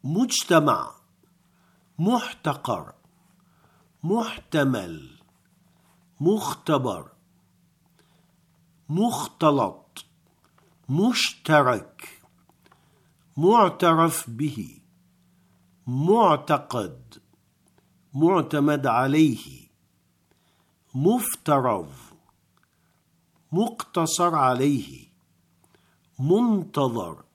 مجتمع، محتقر، محتمل، مختبر، مختلط، مشترك، معترف به، معتقد، معتمد عليه، مفترض، مقتصر عليه، منتظر،